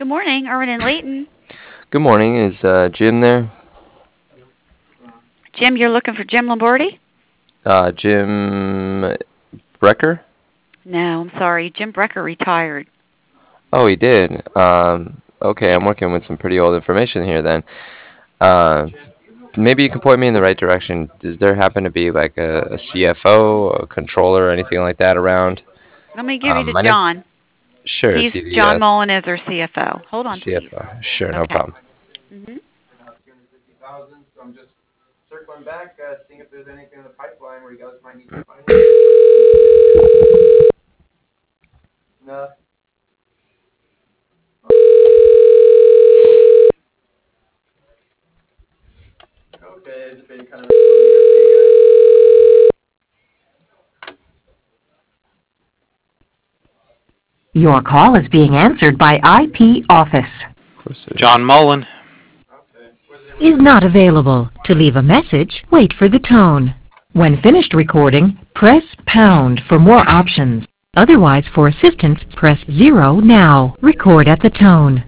morning, Irwin and Leighton. Good morning. Is Jim there? Jim, you're looking for Jim Lombardi? Jim Brecker? No, I'm sorry. Jim Brecker retired. Oh, he did. Okay, I'm working with some pretty old information here then. Uh, Maybe you can point me in the right direction. Does there happen to be like a CFO, a controller, or anything like that around? Let me give you to My name. John. Sure, He's John CDS, Mullen is our CFO. Hold on, please. CFO. Sure, no Okay. problem. hmm 250,000. So I'm just circling back, seeing if there's anything in the pipeline where you guys might need to finance. No. Okay, has it been kind of a slow year Your call is being answered by IP Office. for you guys? John Mullen. Okay. Is not available. To leave a message, wait for the tone. When finished recording, press pound for more options. Otherwise, for assistance, press 0 now. Record at the tone.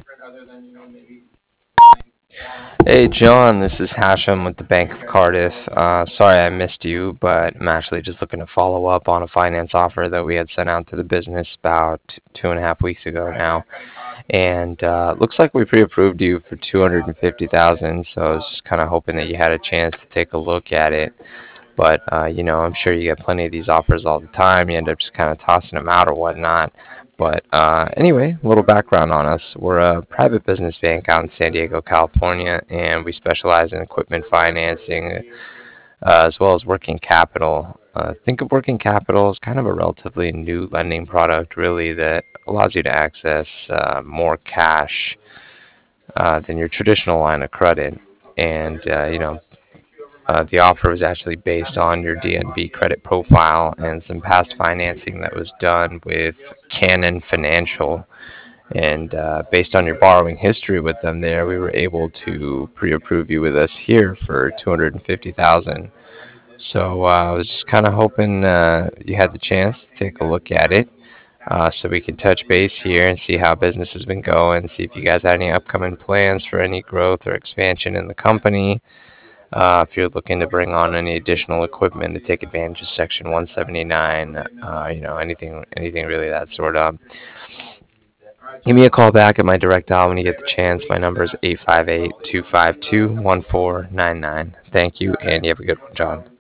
Hey John, this is Hashem with the Bank of Cardiff. Sorry I missed you, but I'm actually just looking to follow up on a finance offer that we had sent out to the business about 2.5 weeks ago now. And looks like we pre-approved you for 250,000, so I was just kind of hoping that you had a chance to take a look at it. But I'm sure you get plenty of these offers all the time. You end up just kind of tossing them out or whatnot. But anyway, a little background on us. We're a private business bank out in San Diego, California, and we specialize in equipment financing as well as working capital. Think of working capital as kind of a relatively new lending product, really, that allows you to access more cash than your traditional line of credit. And, the offer was actually based on your DNB credit profile and some past financing that was done with Canon Financial. And based on your borrowing history with them there, we were able to pre-approve you with us here for 250,000. So I was just kind of hoping you had the chance to take a look at it, so we can touch base here and see how business has been going, see if you guys had any upcoming plans for any growth or expansion in the company. If you're looking to bring on any additional equipment to take advantage of Section 179, anything really that sort of. Give me a call back at my direct dial when you get the chance. My number is 858-252-1499. Thank you, and you have a good one, John.